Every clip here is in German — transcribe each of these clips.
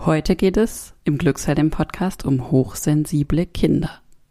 Heute geht es im Glücksheldin-Podcast um hochsensible Kinder.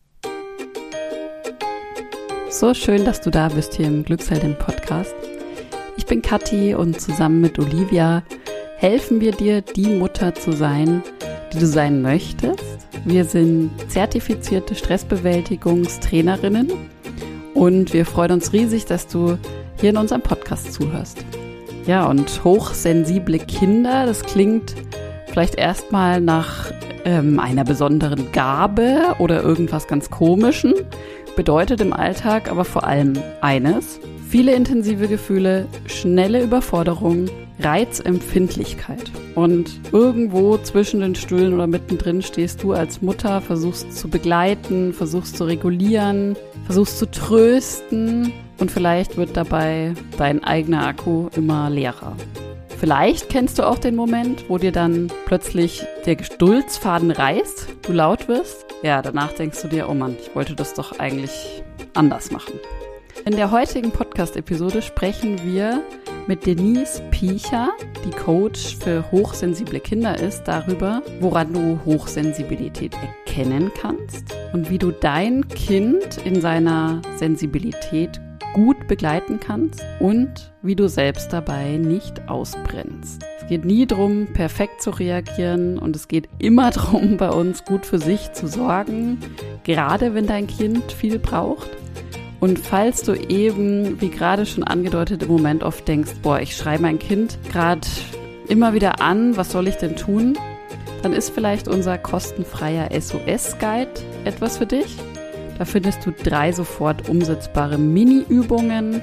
So schön, dass du da bist hier im Glücksheldin-Podcast. Ich bin Kathi und zusammen mit Olivia helfen wir dir, die Mutter zu sein, die du sein möchtest. Wir sind zertifizierte Stressbewältigungstrainerinnen und wir freuen uns riesig, dass du hier in unserem Podcast zuhörst. Ja, und hochsensible Kinder, das klingt vielleicht erstmal nach einer besonderen Gabe oder irgendwas ganz Komischen, bedeutet im Alltag aber vor allem eines: viele intensive Gefühle, schnelle Überforderung, Reizempfindlichkeit. Und irgendwo zwischen den Stühlen oder mittendrin stehst du als Mutter, versuchst zu begleiten, versuchst zu regulieren, versuchst zu trösten und vielleicht wird dabei dein eigener Akku immer leerer. Vielleicht kennst du auch den Moment, wo dir dann plötzlich der Geduldsfaden reißt, du laut wirst. Ja, danach denkst du dir, oh Mann, ich wollte das doch eigentlich anders machen. In der heutigen Podcast-Episode sprechen wir mit Denise Piecher, die Coach für hochsensible Kinder ist, darüber, woran du Hochsensibilität erkennen kannst und wie du dein Kind in seiner Sensibilität gut begleiten kannst und wie du selbst dabei nicht ausbrennst. Es geht nie darum, perfekt zu reagieren und es geht immer darum, bei uns gut für sich zu sorgen, gerade wenn dein Kind viel braucht. Und falls du eben, wie gerade schon angedeutet, im Moment oft denkst, boah, ich schreie mein Kind gerade immer wieder an, was soll ich denn tun? Dann ist vielleicht unser kostenfreier SOS-Guide etwas für dich. Da findest du 3 sofort umsetzbare Mini-Übungen,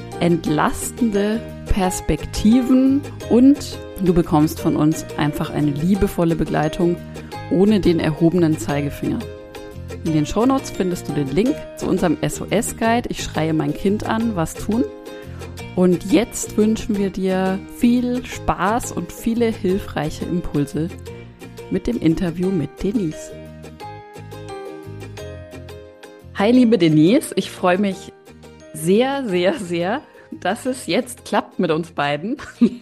entlastende Perspektiven und du bekommst von uns einfach eine liebevolle Begleitung ohne den erhobenen Zeigefinger. In den Shownotes findest du den Link zu unserem SOS-Guide. Ich schreie mein Kind an, was tun? Und jetzt wünschen wir dir viel Spaß und viele hilfreiche Impulse mit dem Interview mit Denise. Hi, liebe Denise, ich freue mich sehr, sehr, sehr, dass es jetzt klappt mit uns beiden.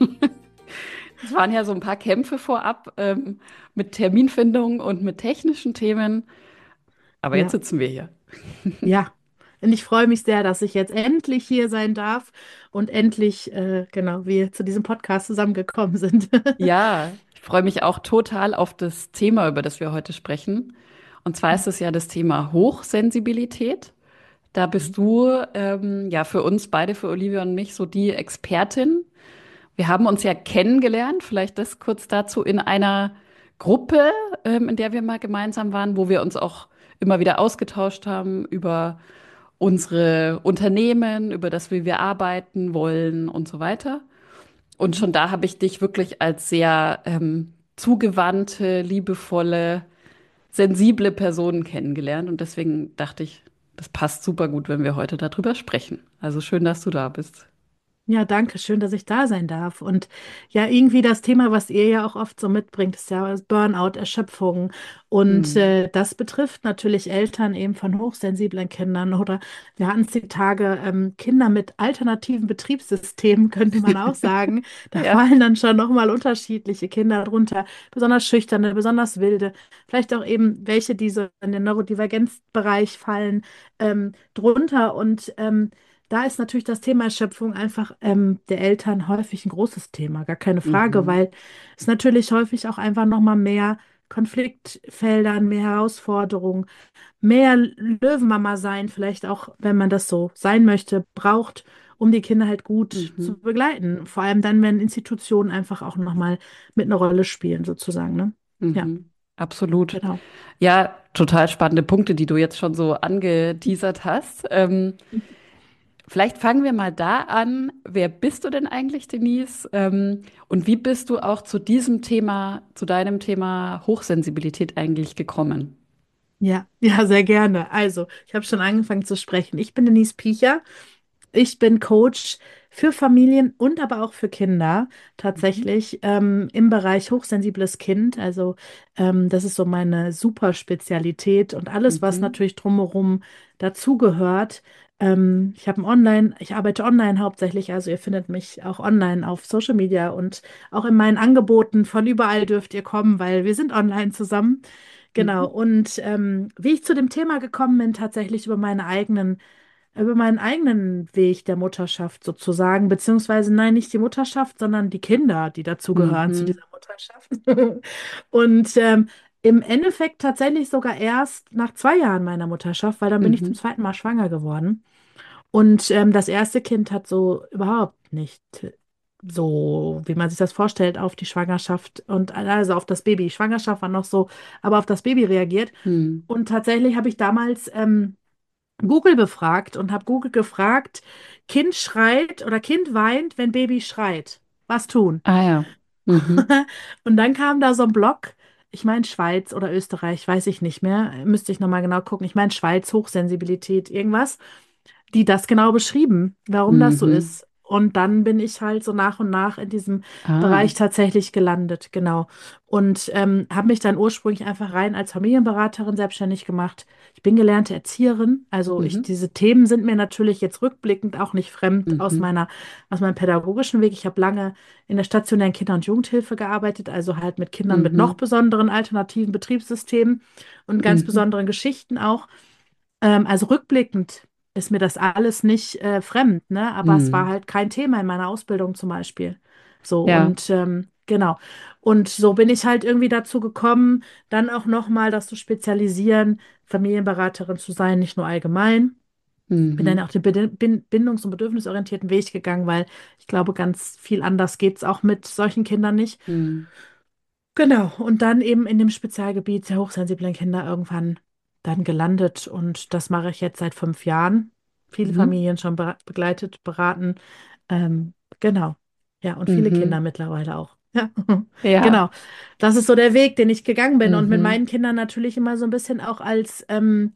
Es waren ja so ein paar Kämpfe vorab mit Terminfindung und mit technischen Themen. Aber jetzt Ja, sitzen wir hier. ja. Und ich freue mich sehr, dass ich jetzt endlich hier sein darf und endlich, genau, wir zu diesem Podcast zusammengekommen sind. Ja, ich freue mich auch total auf das Thema, über das wir heute sprechen. Und zwar ist es ja das Thema Hochsensibilität. Da bist du ja für uns beide, für Olivia und mich, so die Expertin. Wir haben uns ja kennengelernt, vielleicht das kurz dazu, in einer Gruppe, in der wir mal gemeinsam waren, wo wir uns auch immer wieder ausgetauscht haben über unsere Unternehmen, über das, wie wir arbeiten wollen und so weiter. Und schon da habe ich dich wirklich als sehr zugewandte, liebevolle, sensible Person kennengelernt. Und deswegen dachte ich, das passt super gut, wenn wir heute darüber sprechen. Also schön, dass du da bist. Ja, danke, schön, dass ich da sein darf. Und ja, irgendwie das Thema, was ihr ja auch oft so mitbringt, ist ja Burnout, Erschöpfung. Und Hm. das betrifft natürlich Eltern eben von hochsensiblen Kindern. Oder wir hatten es die Tage, Kinder mit alternativen Betriebssystemen, könnte man auch sagen. Da Ja. fallen dann schon nochmal unterschiedliche Kinder drunter, besonders schüchterne, besonders wilde. Vielleicht auch eben welche, die so in den Neurodivergenzbereich fallen, drunter. Und da ist natürlich das Thema Erschöpfung einfach der Eltern häufig ein großes Thema, gar keine Frage, Mhm. weil es natürlich häufig auch einfach nochmal mehr Konfliktfeldern, mehr Herausforderungen, mehr Löwenmama sein, vielleicht auch, wenn man das so sein möchte, braucht, um die Kinder halt gut Mhm. zu begleiten. Vor allem dann, wenn Institutionen einfach auch nochmal mit einer Rolle spielen, sozusagen, ne? Ja, Mhm. Absolut. genau. Ja, total spannende Punkte, die du jetzt schon so angeteasert hast. Vielleicht fangen wir mal da an. Wer bist du denn eigentlich, Denise? Und wie bist du auch zu diesem Thema, zu deinem Thema Hochsensibilität eigentlich gekommen? Ja, ja, sehr gerne. Also, ich habe schon angefangen zu sprechen. Ich bin Denise Piecher. Ich bin Coach für Familien und aber auch für Kinder Mhm. tatsächlich im Bereich hochsensibles Kind. Also das ist so meine Superspezialität und alles, was Mhm. natürlich drumherum dazugehört. Ich arbeite online hauptsächlich, also ihr findet mich auch online auf Social Media und auch in meinen Angeboten von überall dürft ihr kommen, weil wir sind online zusammen. Genau. Mhm. Und wie ich zu dem Thema gekommen bin, tatsächlich über meinen eigenen Weg der Mutterschaft sozusagen, beziehungsweise nein, nicht die Mutterschaft, sondern die Kinder, die dazugehören zu Mhm. dieser Mutterschaft. Und im Endeffekt tatsächlich sogar erst nach 2 Jahren meiner Mutterschaft, weil dann bin ich zum Mhm. zweiten Mal schwanger geworden. Und das erste Kind hat so überhaupt nicht so, wie man sich das vorstellt, auf die Schwangerschaft und also auf das Baby. Schwangerschaft war noch so, aber auf das Baby reagiert. Mhm. Und tatsächlich habe ich damals Google befragt und habe Google gefragt, Kind schreit oder Kind weint, wenn Baby schreit. Was tun? Ah ja. Mhm. Und dann kam da so ein Blog, ich meine Schweiz oder Österreich, weiß ich nicht mehr, müsste ich nochmal genau gucken. Ich meine Schweiz, Hochsensibilität, irgendwas, die das genau beschrieben, warum das so Mhm. ist. Und dann bin ich halt so nach und nach in diesem Ah. Bereich tatsächlich gelandet, genau. Und habe mich dann ursprünglich einfach rein als Familienberaterin selbstständig gemacht. Ich bin gelernte Erzieherin, also Mhm. diese Themen sind mir natürlich jetzt rückblickend auch nicht fremd Mhm. aus meinem pädagogischen Weg. Ich habe lange in der stationären Kinder- und Jugendhilfe gearbeitet, also halt mit Kindern mit noch Mhm. besonderen alternativen Betriebssystemen und ganz Mhm. besonderen Geschichten auch. Also rückblickend ist mir das alles nicht fremd, ne? Aber es war Mhm. halt kein Thema in meiner Ausbildung zum Beispiel. So Ja. und genau. Und so bin ich halt irgendwie dazu gekommen, dann auch nochmal das zu spezialisieren, Familienberaterin zu sein, nicht nur allgemein. Bin dann Mhm. auch den bindungs- und bedürfnisorientierten Weg gegangen, weil ich glaube, ganz viel anders geht es auch mit solchen Kindern nicht. Mhm. Genau, und dann eben in dem Spezialgebiet der hochsensiblen Kinder irgendwann dann gelandet. Und das mache ich jetzt seit 5 Jahren. Viele Mhm. Familien schon begleitet, beraten. Ähm, genau. Ja, und viele Kinder Mhm. mittlerweile auch. Ja, Ja. genau. Das ist so der Weg, den ich gegangen bin. Und mit Mhm. meinen Kindern natürlich immer so ein bisschen auch als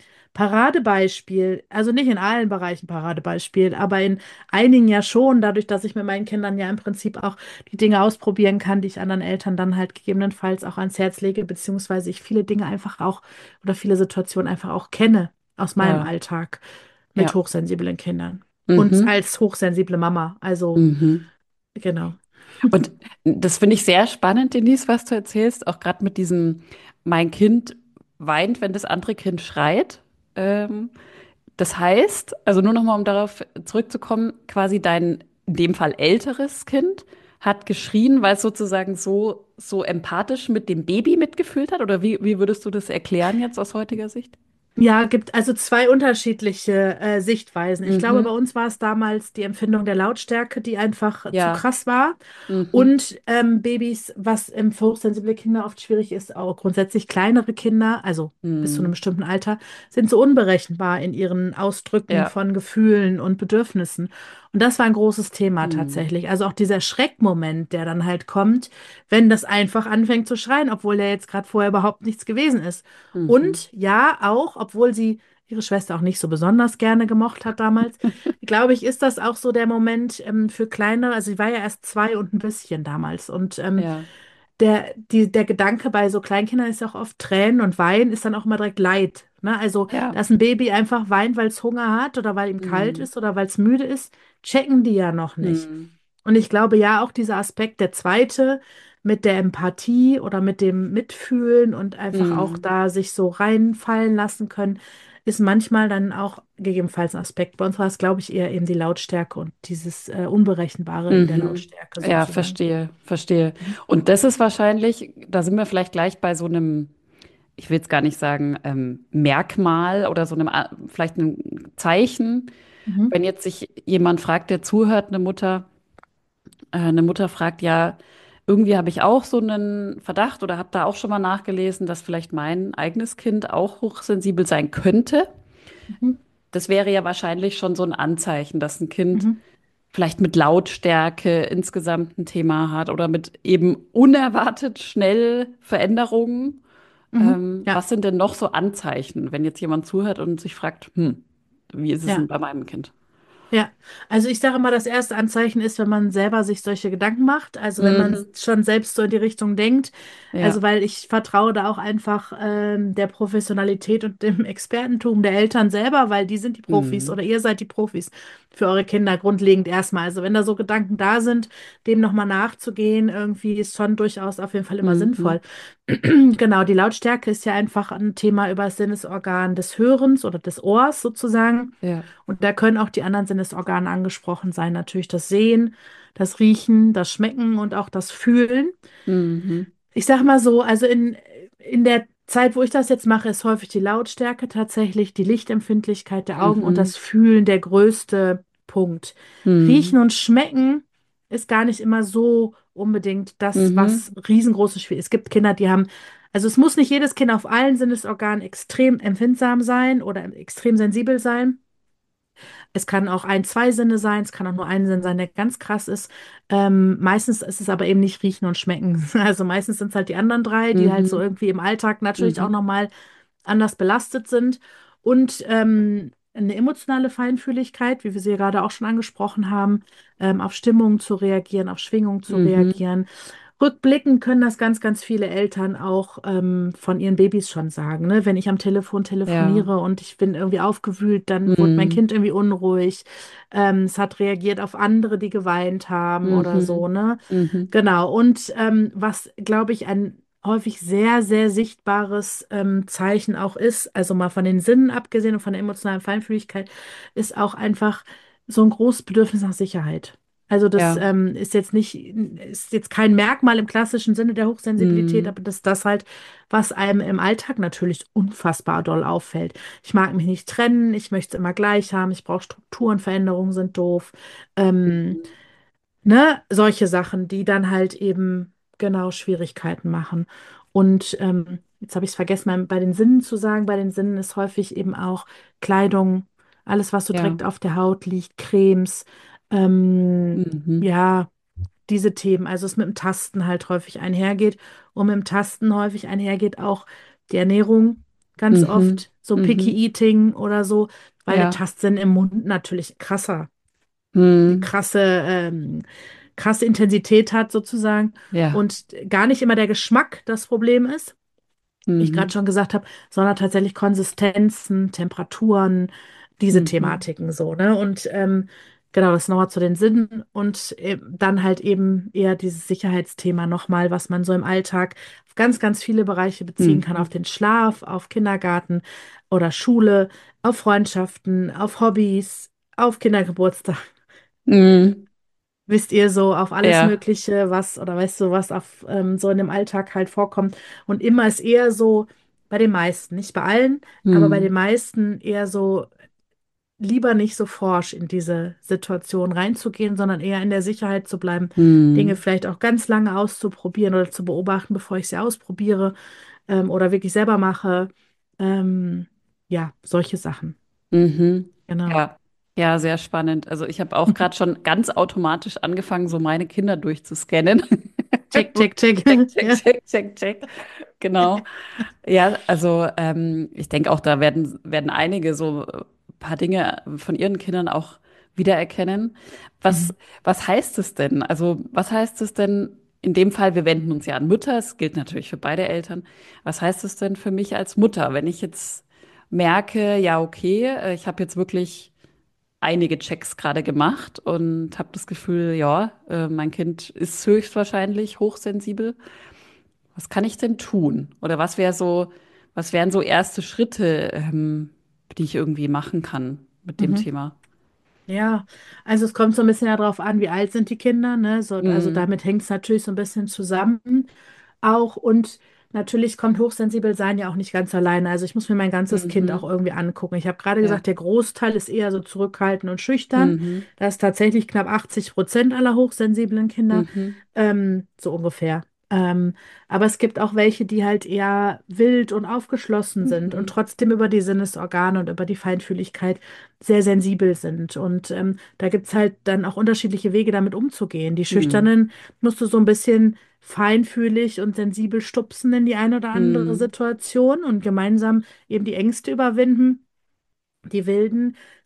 Paradebeispiel. Also nicht in allen Bereichen Paradebeispiel, aber in einigen ja schon, dadurch, dass ich mit meinen Kindern ja im Prinzip auch die Dinge ausprobieren kann, die ich anderen Eltern dann halt gegebenenfalls auch ans Herz lege, beziehungsweise ich viele Dinge einfach auch oder viele Situationen einfach auch kenne aus meinem Ja. Alltag mit Ja. hochsensiblen Kindern. Und Mhm. als hochsensible Mama. Also, Mhm. genau. Und das finde ich sehr spannend, Denise, was du erzählst, auch gerade mit diesem, mein Kind weint, wenn das andere Kind schreit. Ähm, Das heißt, also nur nochmal, um darauf zurückzukommen, quasi dein, in dem Fall älteres Kind hat geschrien, weil es sozusagen so empathisch mit dem Baby mitgefühlt hat? Oder wie würdest du das erklären jetzt aus heutiger Sicht? Ja, gibt also zwei unterschiedliche Sichtweisen. Ich glaube, bei Mhm. uns war es damals die Empfindung der Lautstärke, die einfach zu Ja. krass war. Mhm. Und Babys, was für hochsensible Kinder oft schwierig ist, auch grundsätzlich kleinere Kinder, also bis zu einem Mhm. bestimmten Alter, sind so unberechenbar in ihren Ausdrücken Ja. von Gefühlen und Bedürfnissen. Und das war ein großes Thema Mhm. tatsächlich. Also auch dieser Schreckmoment, der dann halt kommt, wenn das einfach anfängt zu schreien, obwohl der jetzt gerade vorher überhaupt nichts gewesen ist. Mhm. Und ja, auch, obwohl sie ihre Schwester auch nicht so besonders gerne gemocht hat damals, glaube ich, ist das auch so der Moment für kleinere, also sie war ja erst 2 und ein bisschen damals. Und Ja. der Gedanke bei so Kleinkindern ist ja auch oft Tränen und Weinen ist dann auch immer direkt Leid. Ne? Also, Ja. dass ein Baby einfach weint, weil es Hunger hat oder weil ihm kalt Mhm. ist oder weil es müde ist, checken die ja noch nicht. Mhm. Und ich glaube ja auch dieser Aspekt, der zweite, mit der Empathie oder mit dem Mitfühlen und einfach auch Mhm. da sich so reinfallen lassen können, ist manchmal dann auch gegebenenfalls ein Aspekt. Bei uns war es, glaube ich, eher eben die Lautstärke und dieses Unberechenbare in der Mhm. Lautstärke Ja, sozusagen. verstehe, verstehe. Mhm. Und das ist wahrscheinlich, da sind wir vielleicht gleich bei so einem, ich will jetzt gar nicht sagen, Merkmal oder so einem, vielleicht einem Zeichen. Mhm. Wenn jetzt sich jemand fragt, der zuhört, eine Mutter fragt, ja, irgendwie habe ich auch so einen Verdacht oder habe da auch schon mal nachgelesen, dass vielleicht mein eigenes Kind auch hochsensibel sein könnte. Mhm. Das wäre ja wahrscheinlich schon so ein Anzeichen, dass ein Kind Mhm. vielleicht mit Lautstärke insgesamt ein Thema hat oder mit eben unerwartet schnell Veränderungen. Mhm. Ja, Was sind denn noch so Anzeichen, wenn jetzt jemand zuhört und sich fragt, wie ist es denn ja. bei meinem Kind? Ja, also ich sage mal, das erste Anzeichen ist, wenn man selber sich solche Gedanken macht, also wenn man Mhm. schon selbst so in die Richtung denkt, also Ja. weil ich vertraue da auch einfach der Professionalität und dem Expertentum der Eltern selber, weil die sind die Profis Mhm. oder ihr seid die Profis für eure Kinder grundlegend erstmal. Also wenn da so Gedanken da sind, dem nochmal nachzugehen, irgendwie ist schon durchaus auf jeden Fall immer Mhm. sinnvoll. Genau, die Lautstärke ist ja einfach ein Thema über das Sinnesorgan des Hörens oder des Ohrs sozusagen. Ja. Und da können auch die anderen Sinnesorgane angesprochen sein. Natürlich das Sehen, das Riechen, das Schmecken und auch das Fühlen. Mhm. Ich sage mal so, also in der Zeit, wo ich das jetzt mache, ist häufig die Lautstärke tatsächlich, die Lichtempfindlichkeit der Augen und Mhm. das Fühlen der größte Punkt. Mhm. Riechen und Schmecken ist gar nicht immer so unbedingt das, Mhm. was riesengroße Schwierigkeiten. Es gibt Kinder, die haben, also es muss nicht jedes Kind auf allen Sinnesorganen extrem empfindsam sein oder extrem sensibel sein. Es kann auch ein, zwei Sinne sein, es kann auch nur ein Sinn sein, der ganz krass ist. Meistens ist es aber eben nicht riechen und schmecken. Also meistens sind es halt die anderen drei, die halt so Mhm. irgendwie im Alltag natürlich auch Mhm. nochmal anders belastet sind. Und eine emotionale Feinfühligkeit, wie wir sie ja gerade auch schon angesprochen haben, auf Stimmung zu reagieren, auf Schwingung zu Mhm. reagieren. Rückblickend können das ganz, ganz viele Eltern auch von ihren Babys schon sagen. Ne? Wenn ich am Telefon Ja. telefoniere und ich bin irgendwie aufgewühlt, dann wurde mein Mhm. Kind irgendwie unruhig. Es hat reagiert auf andere, die geweint haben oder so. Mhm. Ne? Mhm. Genau. Und was, glaube ich, ein häufig sehr, sehr sichtbares Zeichen auch ist, also mal von den Sinnen abgesehen und von der emotionalen Feinfühligkeit, ist auch einfach so ein großes Bedürfnis nach Sicherheit. Also das Ja. ist jetzt kein Merkmal im klassischen Sinne der Hochsensibilität, Mhm. aber das ist das halt, was einem im Alltag natürlich unfassbar doll auffällt. Ich mag mich nicht trennen, ich möchte es immer gleich haben, ich brauche Strukturen, Veränderungen sind doof. Ähm, ne, solche Sachen, die dann halt eben genau Schwierigkeiten machen. Und jetzt habe ich es vergessen, bei den Sinnen zu sagen, bei den Sinnen ist häufig eben auch Kleidung, alles, was so Ja. direkt auf der Haut liegt, Cremes, ähm, Mhm. ja, diese Themen, also es mit dem Tasten halt häufig einhergeht und mit dem Tasten häufig einhergeht auch die Ernährung ganz Mhm. oft, so Picky Mhm. Eating oder so, weil der Ja. Tastsinn im Mund natürlich krasser Mhm. krasse, krasse Intensität hat sozusagen Ja. und gar nicht immer der Geschmack das Problem ist, wie ich gerade Mhm. schon gesagt habe, sondern tatsächlich Konsistenzen, Temperaturen, diese Mhm. Thematiken so, ne? Und genau, das nochmal zu den Sinnen und dann halt eben eher dieses Sicherheitsthema nochmal, was man so im Alltag auf ganz, ganz viele Bereiche beziehen kann, auf Mhm. den Schlaf, auf Kindergarten oder Schule, auf Freundschaften, auf Hobbys, auf Kindergeburtstag. Mhm. Wisst ihr, so auf alles Ja. Mögliche, was, oder weißt du, was auf so in dem Alltag halt vorkommt. Und immer ist eher so bei den meisten, nicht bei allen, aber bei den Mhm. meisten eher so, lieber nicht so forsch in diese Situation reinzugehen, sondern eher in der Sicherheit zu bleiben, Dinge Mhm. vielleicht auch ganz lange auszuprobieren oder zu beobachten, bevor ich sie ausprobiere oder wirklich selber mache. Ähm, ja, solche Sachen. Mhm. Genau. Ja. Ja, sehr spannend. Also ich habe auch gerade schon ganz automatisch angefangen, so meine Kinder durchzuscannen. Check, check, check. Check, check, Ja. check, check, check. Genau. Ja, also ich denke auch, da werden einige so ein paar Dinge von ihren Kindern auch wiedererkennen. Was, Mhm. was heißt es denn? Also was heißt es denn in dem Fall, wir wenden uns ja an Mütter, es gilt natürlich für beide Eltern. Was heißt es denn für mich als Mutter, wenn ich jetzt merke, ja, okay, ich habe jetzt wirklich einige Checks gerade gemacht und habe das Gefühl, ja, mein Kind ist höchstwahrscheinlich hochsensibel. Was kann ich denn tun? Oder was wären so erste Schritte, die ich irgendwie machen kann mit dem Mhm. Thema? Ja, also es kommt so ein bisschen darauf an, wie alt sind die Kinder, ne? So, also Mm, damit hängt es natürlich so ein bisschen zusammen auch. Und natürlich kommt hochsensibel sein ja auch nicht ganz alleine. Also ich muss mir mein ganzes Kind auch mhm, irgendwie angucken. Ich habe gerade ja, gesagt, der Großteil ist eher so zurückhaltend und schüchtern. mhm, Das ist tatsächlich knapp 80% aller hochsensiblen Kinder, mhm, so ungefähr. Aber es gibt auch welche, die halt eher wild und aufgeschlossen sind und mhm, trotzdem über die Sinnesorgane und über die Feinfühligkeit sehr sensibel sind. Und da gibt es halt dann auch unterschiedliche Wege, damit umzugehen. Die mhm, Schüchternen musst du so ein bisschen feinfühlig und sensibel stupsen in die eine oder andere mhm, Situation und gemeinsam eben die Ängste überwinden. Die Wilden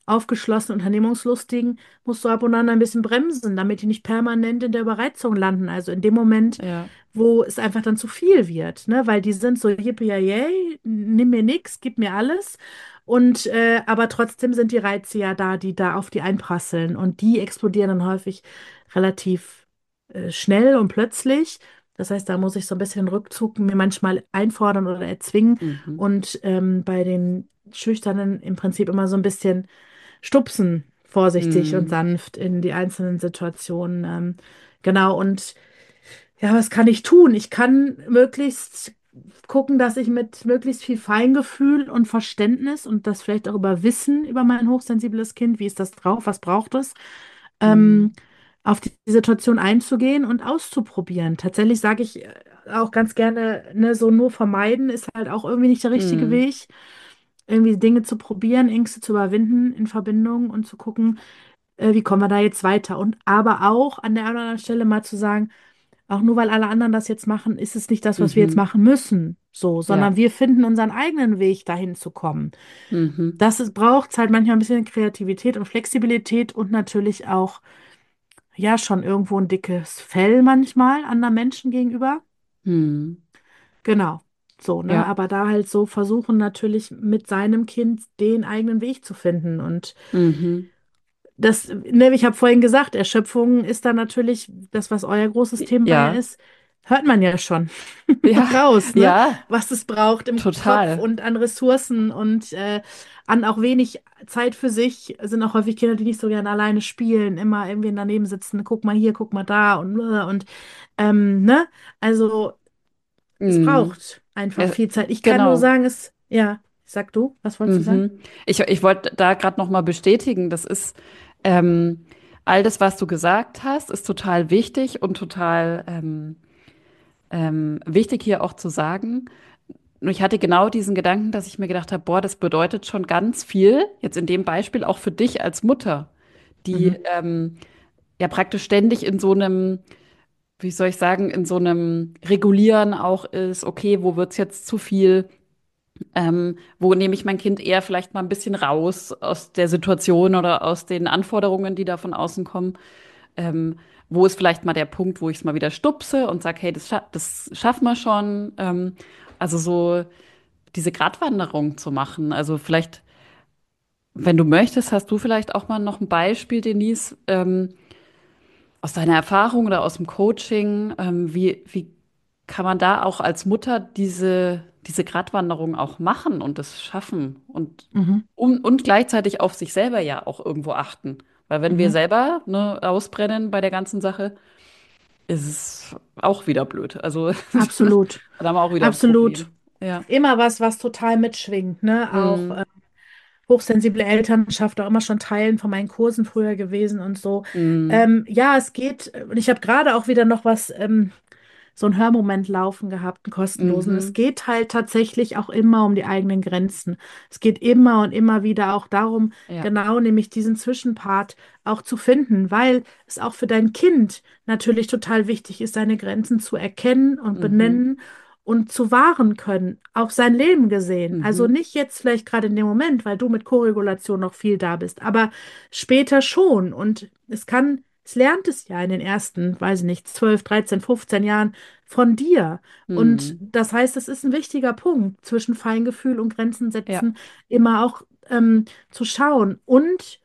aufgeschlossenen, Unternehmungslustigen musst du ab und an ein bisschen bremsen, damit die nicht permanent in der Überreizung landen. Also in dem Moment, Ja. wo es einfach dann zu viel wird, ne? Weil die sind so yippie yay, nimm mir nix, gib mir alles. Und aber trotzdem sind die Reize ja da, die da auf die einprasseln. Und die explodieren dann häufig relativ schnell und plötzlich. Das heißt, da muss ich so ein bisschen Rückzug mir manchmal einfordern oder erzwingen Mhm. und bei den Schüchternen im Prinzip immer so ein bisschen stupsen, vorsichtig und Mhm. sanft in die einzelnen Situationen. Genau, und ja, was kann ich tun? Ich kann möglichst gucken, dass ich mit möglichst viel Feingefühl und Verständnis und das vielleicht auch über Wissen über mein hochsensibles Kind, wie ist das drauf, was braucht es, Mhm. ähm, auf die Situation einzugehen und auszuprobieren. Tatsächlich sage ich auch ganz gerne, ne, so nur vermeiden ist halt auch irgendwie nicht der richtige Mhm. Weg. Irgendwie Dinge zu probieren, Ängste zu überwinden in Verbindung und zu gucken, wie kommen wir da jetzt weiter. Und aber auch an der einen oder anderen Stelle mal zu sagen, auch nur weil alle anderen das jetzt machen, ist es nicht das, was wir jetzt Mhm. machen müssen, so, sondern Ja. wir finden unseren eigenen Weg, dahin zu kommen. Mhm. Das braucht halt manchmal ein bisschen Kreativität und Flexibilität und natürlich auch, ja, schon irgendwo ein dickes Fell manchmal anderen Menschen gegenüber. Mhm. Genau. So, ne? Ja. Aber da halt so versuchen, natürlich mit seinem Kind den eigenen Weg zu finden. Und Mhm. das, ne, ich habe vorhin gesagt, Erschöpfung ist da natürlich das, was euer großes Thema ja Ja. ist, hört man ja schon Ja. raus, ne? Ja. Was es braucht im Kopf Total. und an Ressourcen und an auch wenig Zeit für sich. Es sind auch häufig Kinder, die nicht so gerne alleine spielen, immer irgendwie daneben sitzen, guck mal hier, guck mal da und ne? Also es Mhm. braucht einfach Ja, viel Zeit. Ich kann nur genau. sagen, ja, sag du, was wolltest du sagen? Mhm. Ich wollte da gerade noch mal bestätigen, das ist ähm, all das, was du gesagt hast, ist total wichtig und total wichtig hier auch zu sagen. Und ich hatte genau diesen Gedanken, dass ich mir gedacht habe, boah, das bedeutet schon ganz viel, jetzt in dem Beispiel auch für dich als Mutter, die Mhm. ja praktisch ständig in so einem, wie soll ich sagen, in so einem Regulieren auch ist, okay, wo wird's jetzt zu viel? Wo nehme ich mein Kind eher vielleicht mal ein bisschen raus aus der Situation oder aus den Anforderungen, die da von außen kommen? Wo ist vielleicht mal der Punkt, wo ich es mal wieder stupse und sage, hey, das schaffen wir schon. Also so diese Gratwanderung zu machen. Also vielleicht, wenn du möchtest, hast du vielleicht auch mal noch ein Beispiel, Denise, aus deiner Erfahrung oder aus dem Coaching. Wie kann man da auch als Mutter diese Gratwanderung auch machen und das schaffen Mhm. und gleichzeitig auf sich selber ja auch irgendwo achten? Weil wenn wir Mhm. selber ne, ausbrennen bei der ganzen Sache, ist es auch wieder blöd. Also Absolut. da haben wir auch wieder ein Absolut. Problem. Ja. Immer was, was total mitschwingt, ne? Auch Mm, hochsensible Elternschaft, auch immer schon Teilen von meinen Kursen früher gewesen und so. mm, Ja, es geht, und ich habe gerade auch wieder noch was, so einen Hörmoment laufen gehabt, einen kostenlosen. Es mhm, geht halt tatsächlich auch immer um die eigenen Grenzen. Es geht immer und immer wieder auch darum, ja. genau nämlich diesen Zwischenpart auch zu finden, weil es auch für dein Kind natürlich total wichtig ist, seine Grenzen zu erkennen und Mhm, benennen und zu wahren können, auf sein Leben gesehen. Also mhm, nicht jetzt vielleicht gerade in dem Moment, weil du mit Koregulation noch viel da bist, aber später schon. Und es lernt es ja in den ersten, weiß ich nicht, 12, 13, 15 Jahren von dir. Und mhm. das heißt, es ist ein wichtiger Punkt zwischen Feingefühl und Grenzen Ja, setzen, immer auch zu schauen und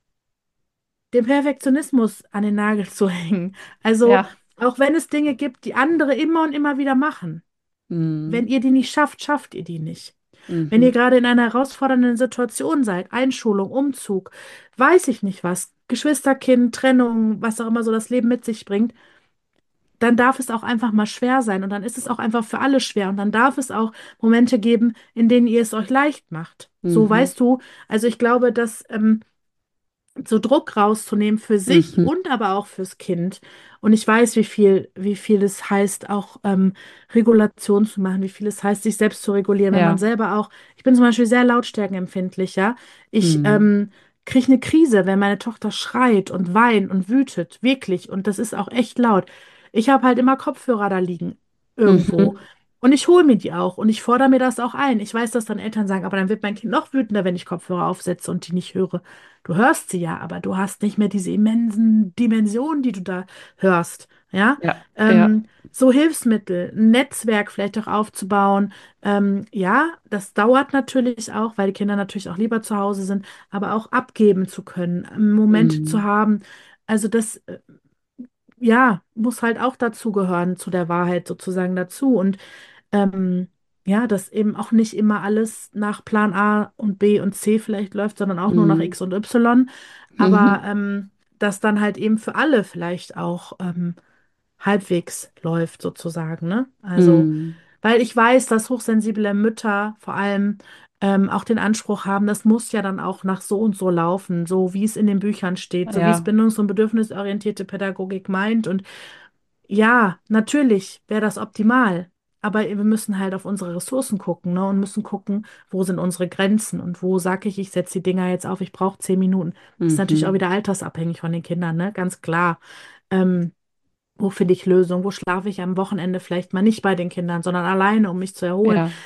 den Perfektionismus an den Nagel zu hängen. Also, ja. auch wenn es Dinge gibt, die andere immer und immer wieder machen. Wenn Mhm, ihr die nicht schafft, schafft ihr die nicht. Wenn ihr mhm. gerade in einer herausfordernden Situation seid, Einschulung, Umzug, weiß ich nicht was, Geschwisterkind, Trennung, was auch immer so das Leben mit sich bringt, dann darf es auch einfach mal schwer sein und dann ist es auch einfach für alle schwer und dann darf es auch Momente geben, in denen ihr es euch leicht macht. So Mhm. weißt du, also ich glaube, dass so Druck rauszunehmen für sich Mhm. und aber auch fürs Kind. Und ich weiß, wie viel es heißt, auch Regulation zu machen, wie viel es heißt, sich selbst zu regulieren, wenn man Ja. selber auch, ich bin zum Beispiel sehr lautstärkenempfindlich, ja. Ich Mhm. kriege eine Krise, wenn meine Tochter schreit und weint und wütet, wirklich. Und das ist auch echt laut. Ich habe halt immer Kopfhörer da liegen, irgendwo. Mhm. Und ich hole mir die auch und ich fordere mir das auch ein. Ich weiß, dass dann Eltern sagen, aber dann wird mein Kind noch wütender, wenn ich Kopfhörer aufsetze und die nicht höre. Du hörst sie ja, aber du hast nicht mehr diese immensen Dimensionen, die du da hörst. Ja, Ja, ja. so Hilfsmittel, ein Netzwerk vielleicht auch aufzubauen. Ja, das dauert natürlich auch, weil die Kinder natürlich auch lieber zu Hause sind, aber auch abgeben zu können, Momente zu Mhm. haben. Also das ja, muss halt auch dazugehören, zu der Wahrheit sozusagen dazu. Und ähm, ja, dass eben auch nicht immer alles nach Plan A und B und C vielleicht läuft, sondern auch nur nach Mhm. X und Y. Aber Mhm. dass dann halt eben für alle vielleicht auch halbwegs läuft, sozusagen, ne? Also, Mhm. weil ich weiß, dass hochsensible Mütter vor allem auch den Anspruch haben, das muss ja dann auch nach so und so laufen, so wie es in den Büchern steht, so wie es Ja. bindungs- und bedürfnisorientierte Pädagogik meint. Und ja, natürlich wäre das optimal. Aber wir müssen halt auf unsere Ressourcen gucken, ne? Und müssen gucken, wo sind unsere Grenzen und wo sage ich, ich setze die Dinger jetzt auf, ich brauche 10 Minuten. Ist natürlich auch Mhm. wieder altersabhängig von den Kindern, ne? Ganz klar. Ähm, Wo finde ich Lösungen? Wo schlafe ich am Wochenende vielleicht mal nicht bei den Kindern, sondern alleine, um mich zu erholen? Ja.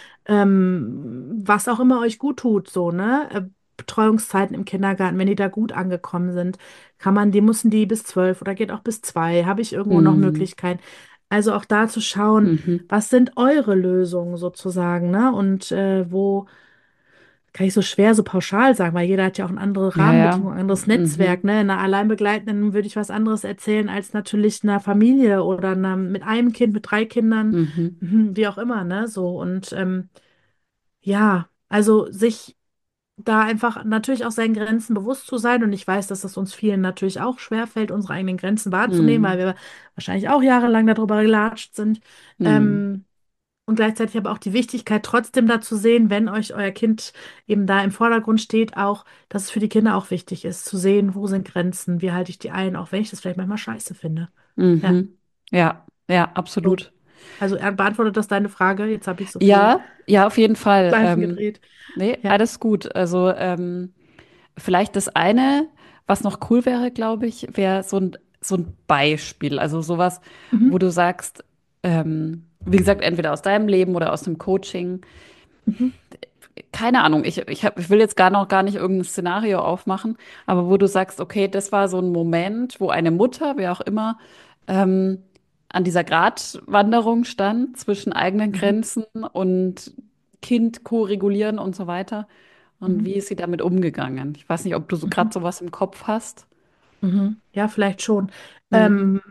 Was auch immer euch gut tut, so, ne? Betreuungszeiten im Kindergarten, wenn die da gut angekommen sind, müssen die bis 12 oder geht auch bis 2? Habe ich irgendwo noch Mhm. Möglichkeiten? Also auch da zu schauen, Mhm. was sind eure Lösungen sozusagen, ne? Und wo kann ich so schwer so pauschal sagen, weil jeder hat ja auch eine andere Ja, ja. Rahmenbedingung, ein anderes Netzwerk, Mhm. ne? In einer Alleinbegleitenden würde ich was anderes erzählen als natürlich einer Familie oder mit einem Kind, mit 3 Kindern, Mhm. wie auch immer, ne? So und ja, also sich da einfach natürlich auch seinen Grenzen bewusst zu sein und ich weiß, dass es uns vielen natürlich auch schwerfällt, unsere eigenen Grenzen wahrzunehmen, weil Mhm. wir wahrscheinlich auch jahrelang darüber gelatscht sind. Mhm. Ähm, und gleichzeitig aber auch die Wichtigkeit, trotzdem da zu sehen, wenn euch euer Kind eben da im Vordergrund steht, auch, dass es für die Kinder auch wichtig ist, zu sehen, wo sind Grenzen, wie halte ich die ein, auch wenn ich das vielleicht manchmal scheiße finde. Ja, Mhm. Ja, ja, so. absolut. Also beantwortet das deine Frage? Jetzt habe ich so viel Ja, ja, auf jeden Fall. Schleifen gedreht. Nee, Ja. alles gut. Also vielleicht das eine, was noch cool wäre, glaube ich, wäre so ein Beispiel. Also sowas, wo Mhm. du sagst, wie gesagt, entweder aus deinem Leben oder aus dem Coaching. Mhm. Keine Ahnung, ich will jetzt gar nicht irgendein Szenario aufmachen, aber wo du sagst, okay, das war so ein Moment, wo eine Mutter, wer auch immer, ähm, an dieser Gratwanderung stand zwischen eigenen Mhm. Grenzen und Kind co-regulieren und so weiter. Und Mhm. wie ist sie damit umgegangen? Ich weiß nicht, ob du so Mhm. gerade sowas im Kopf hast. Mhm. Ja, vielleicht schon. Mhm. Ähm,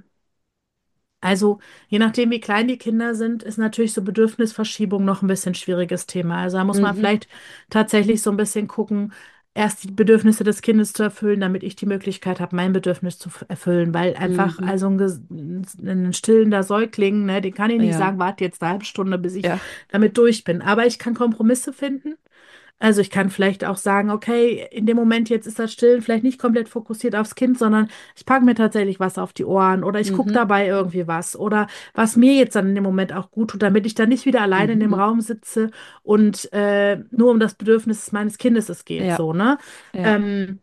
Also, je nachdem, wie klein die Kinder sind, ist natürlich so Bedürfnisverschiebung noch ein bisschen schwieriges Thema. Also, da muss man Mhm. vielleicht tatsächlich so ein bisschen gucken, erst die Bedürfnisse des Kindes zu erfüllen, damit ich die Möglichkeit habe, mein Bedürfnis zu erfüllen. Weil einfach, Mhm. also ein stillender Säugling, ne, den kann ich nicht Ja, sagen, warte jetzt eine halbe Stunde, bis ich ja. damit durch bin. Aber ich kann Kompromisse finden. Also ich kann vielleicht auch sagen, okay, in dem Moment jetzt ist das Stillen vielleicht nicht komplett fokussiert aufs Kind, sondern ich packe mir tatsächlich was auf die Ohren oder ich gucke Mhm. dabei irgendwie was oder was mir jetzt dann in dem Moment auch gut tut, damit ich dann nicht wieder alleine in dem Mhm. Raum sitze und nur um das Bedürfnis meines Kindes es geht, Ja, so, ne? ja. Ähm,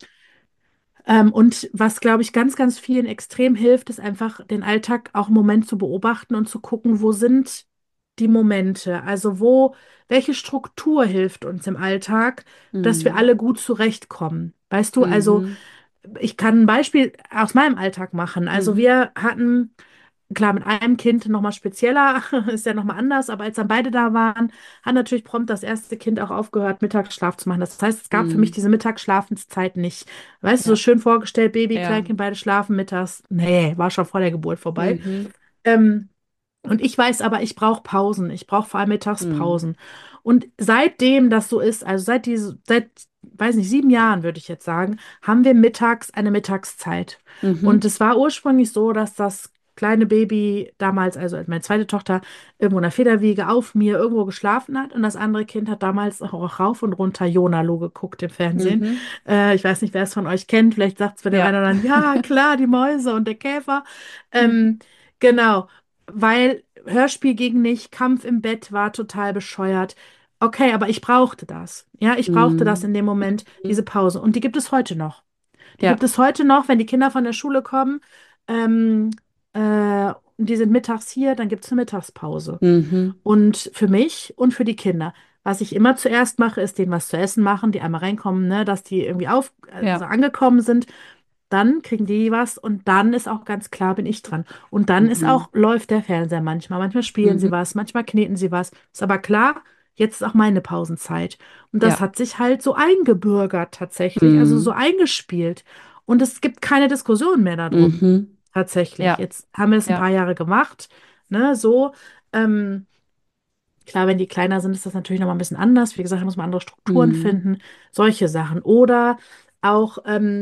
und was, glaube ich, ganz, ganz vielen extrem hilft, ist einfach den Alltag auch im Moment zu beobachten und zu gucken, wo sind die Momente? Also welche Struktur hilft uns im Alltag, dass wir Mhm. alle gut zurechtkommen? Weißt du, also Mhm. ich kann ein Beispiel aus meinem Alltag machen. Also Mhm. wir hatten klar, mit einem Kind nochmal spezieller, ist ja nochmal anders, aber als dann beide da waren, hat natürlich prompt das erste Kind auch aufgehört, Mittagsschlaf zu machen. Das heißt, es gab für mich Mhm. diese Mittagsschlafenszeit nicht. Weißt du, so Ja, schön vorgestellt, Baby, ja. Kleinkind, beide schlafen mittags. Nee, war schon vor der Geburt vorbei. Mhm. Ähm, und ich weiß aber, ich brauche Pausen. Ich brauche vor allem Mhm. Mittagspausen. Und seitdem das so ist, also seit, weiß nicht, 7 Jahren würde ich jetzt sagen, haben wir mittags eine Mittagszeit. Und Mhm. es war ursprünglich so, dass das kleine Baby damals, also meine zweite Tochter, irgendwo in der Federwiege auf mir irgendwo geschlafen hat. Und das andere Kind hat damals auch rauf und runter Jonalo geguckt im Fernsehen. Mhm. Ich weiß nicht, wer es von euch kennt. Vielleicht sagt es bei dem Ja. einen oder anderen, ja, klar, die Mäuse und der Käfer. Mhm. Ähm, genau. Weil Hörspiel ging nicht, Kampf im Bett war total bescheuert. Okay, aber ich brauchte das. Ja, ich brauchte das Mhm. in dem Moment, diese Mhm. Pause. Und die gibt es heute noch. Die gibt Ja. es heute noch, wenn die Kinder von der Schule kommen. Ähm, äh, die sind mittags hier, dann gibt es eine Mittagspause. Mhm. Und für mich und für die Kinder. Was ich immer zuerst mache, ist denen was zu essen machen, die einmal reinkommen, ne, dass die irgendwie also Ja. angekommen sind. Dann kriegen die was und dann ist auch ganz klar, bin ich dran. Und dann ist Mhm. auch, läuft der Fernseher manchmal. Manchmal spielen sie Mhm. was, manchmal kneten sie was. Ist aber klar, jetzt ist auch meine Pausenzeit. Und das Ja. hat sich halt so eingebürgert tatsächlich, also so Mhm. eingespielt. Und es gibt keine Diskussion mehr darum. Mhm. Tatsächlich. Ja. Jetzt haben wir es ein Ja. paar Jahre gemacht, ne, so. Ähm, Klar, wenn die kleiner sind, ist das natürlich nochmal ein bisschen anders. Wie gesagt, da muss man andere Strukturen Mhm. finden, solche Sachen. Oder auch,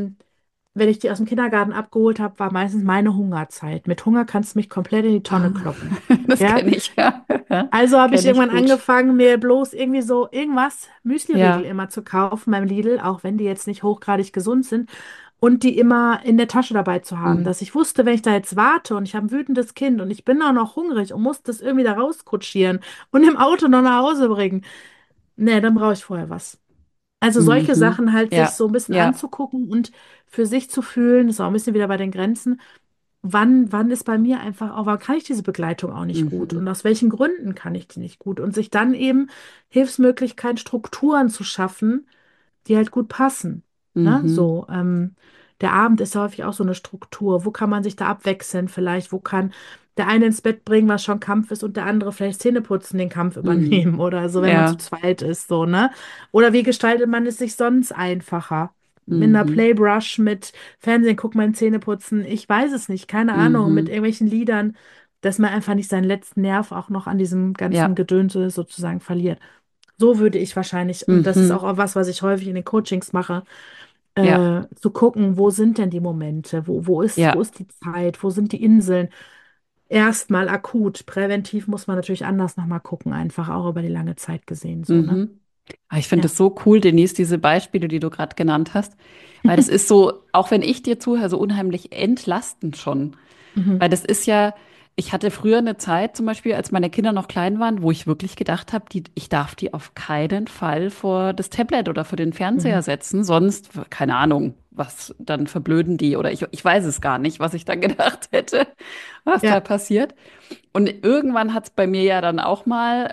wenn ich die aus dem Kindergarten abgeholt habe, war meistens meine Hungerzeit. Mit Hunger kannst du mich komplett in die Tonne Ah, kloppen. das Ja, kenne ich, ja. Ja. also habe ich Kenne ich irgendwann gut. angefangen, mir bloß irgendwie so irgendwas, Müsliriegel Ja. immer zu kaufen beim Lidl, auch wenn die jetzt nicht hochgradig gesund sind, und die immer in der Tasche dabei zu haben, Mhm. dass ich wusste, wenn ich da jetzt warte und ich habe ein wütendes Kind und ich bin auch noch hungrig und muss das irgendwie da rauskutschieren und im Auto noch nach Hause bringen, nee, dann brauche ich vorher was. Also solche Mhm. Sachen halt sich Ja. so ein bisschen Ja. anzugucken und für sich zu fühlen, ist auch ein bisschen wieder bei den Grenzen. Wann ist bei mir einfach auch, wann kann ich diese Begleitung auch nicht gut Mhm. und aus welchen Gründen kann ich die nicht gut und sich dann eben Hilfsmöglichkeiten, Strukturen zu schaffen, die halt gut passen. Ne? Mhm. So, der Abend ist ja häufig auch so eine Struktur. Wo kann man sich da abwechseln vielleicht? Wo kann der eine ins Bett bringen, was schon Kampf ist, und der andere vielleicht Zähneputzen den Kampf Mhm. übernehmen oder so, wenn man zu Ja. zweit ist, so, ne? Oder wie gestaltet man es sich sonst einfacher? Mit einer Mhm. Playbrush, mit Fernsehen gucken beim Zähneputzen, ich weiß es nicht, keine Ahnung, mit Mhm. irgendwelchen Liedern, dass man einfach nicht seinen letzten Nerv auch noch an diesem ganzen Ja. Gedönse sozusagen verliert. So würde ich wahrscheinlich, und das ist auch Mhm. was ich häufig in den Coachings mache, Ja. zu gucken, wo sind denn die Momente, wo Ja. ist die Zeit, wo sind die Inseln? Erstmal akut, präventiv muss man natürlich anders nochmal gucken, einfach auch über die lange Zeit gesehen, so, ne? Mhm. Aber ich finde Ja. es so cool, Denise, diese Beispiele, die du gerade genannt hast, weil das ist so, auch wenn ich dir zuhöre, so unheimlich entlastend schon. Mhm. Weil das ist ja, ich hatte früher eine Zeit, zum Beispiel, als meine Kinder noch klein waren, wo ich wirklich gedacht habe, ich darf die auf keinen Fall vor das Tablet oder vor den Fernseher Mhm. setzen, sonst, keine Ahnung, was dann verblöden die oder ich weiß es gar nicht, was ich dann gedacht hätte, was da Ja, passiert. Und irgendwann hat es bei mir ja dann auch mal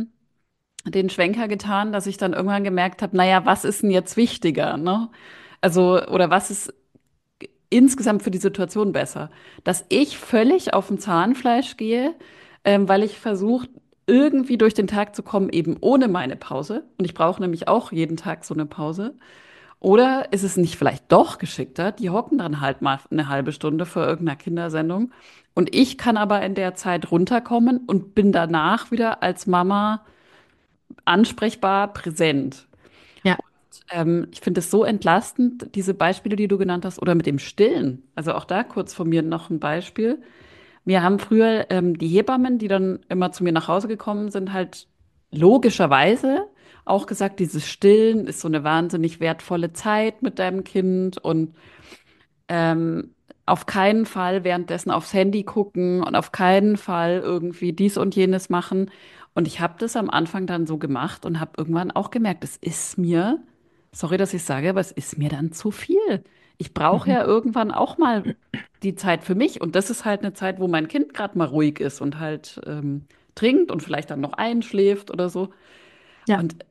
den Schwenker getan, dass ich dann irgendwann gemerkt habe, naja, was ist denn jetzt wichtiger, ne? Also, oder was ist insgesamt für die Situation besser? Dass ich völlig auf dem Zahnfleisch gehe, weil ich versuche, irgendwie durch den Tag zu kommen, eben ohne meine Pause. Und ich brauche nämlich auch jeden Tag so eine Pause. Oder ist es nicht vielleicht doch geschickter? Die hocken dann halt mal eine halbe Stunde vor irgendeiner Kindersendung. Und ich kann aber in der Zeit runterkommen und bin danach wieder als Mama ansprechbar, präsent. ja, Ich finde es so entlastend, diese Beispiele, die du genannt hast, oder mit dem Stillen. Also auch da kurz von mir noch ein Beispiel. Wir haben früher die Hebammen, die dann immer zu mir nach Hause gekommen sind, halt logischerweise auch gesagt, dieses Stillen ist so eine wahnsinnig wertvolle Zeit mit deinem Kind und auf keinen Fall währenddessen aufs Handy gucken und auf keinen Fall irgendwie dies und jenes machen. Und ich habe das am Anfang dann so gemacht und habe irgendwann auch gemerkt, es ist mir, sorry, dass ich sage, aber es ist mir dann zu viel. Ich brauche mhm. ja irgendwann auch mal die Zeit für mich. Und das ist halt eine Zeit, wo mein Kind gerade mal ruhig ist und halt trinkt und vielleicht dann noch einschläft oder so. Ja, Und